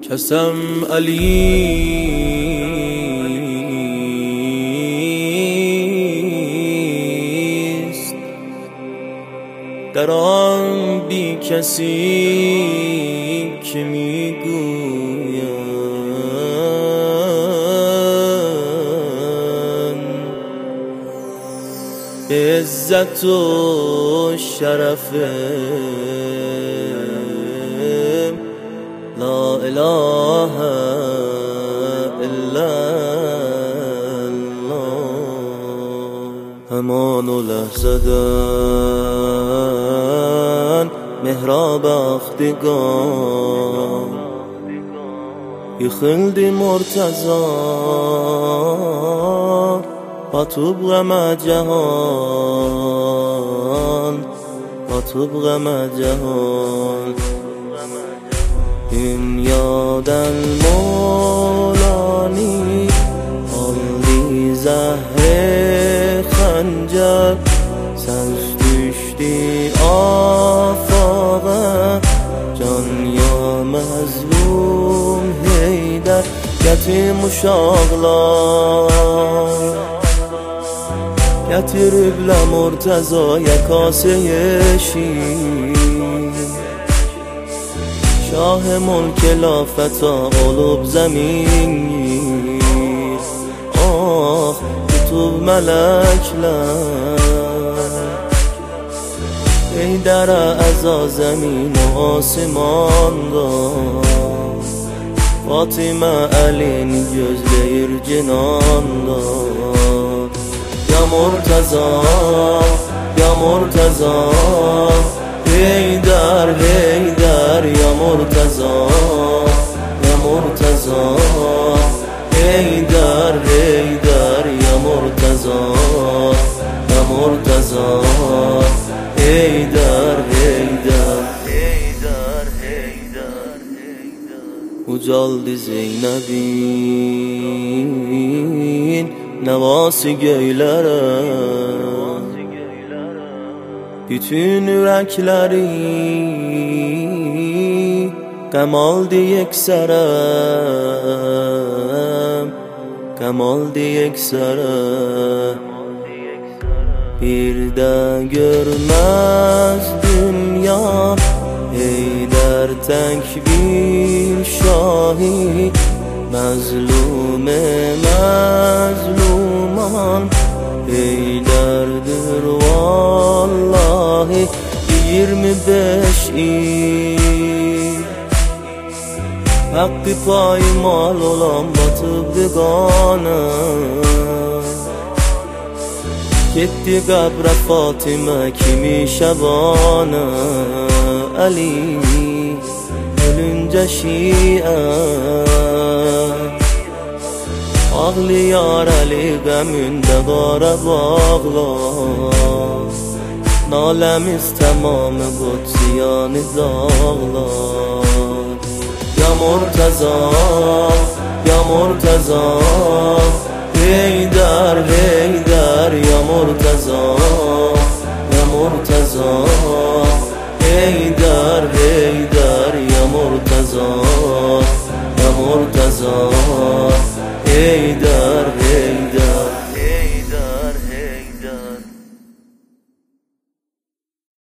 کسم علی است در آن بی کسی که میگویم به عزت و شرف لا اله الا الله. همان و لحظدن محراب اختگان یخلدی مرتضا پاتوب غم جهان پاتوب غم جهان این یادن مولانی آلی زهر خنجر سنج düştü afağa can ya mazlum heyder getir uşaklar getiriblə Murtazaya kase yeşil شاه ملک لافتا olub زمین آه کتب ملکler ای در اعضا زمین و آسمanda Fatıma elini gözleyir cinanda Ya Murtaza ya Murtaza Heydar Heydar ya Murtaza ya Murtaza Heydar Heydar ya Murtaza ya Murtaza Heydar Heydar Heydar Heydar Ucaldı Zeynep'in nevası göylere bütün yürekleri gəm aldı yeksərəm gəm aldı yeksərəm bir də görməz dünya Heydər təkbir şahi məzlume məzluman Heydərdir vallahi 25 il Hakkı paymal olan batıbdı gana Gitti qəbrə Fatıma kimi şəbana Ali ölüncə şiə Ağlayar Ali qəmündə qara bağlar Naləmiz tamamı Qudsiyanı dağlar Ya Murtaza ya Murtaza Heydar Heydar ya Murtaza ya Murtaza Heydar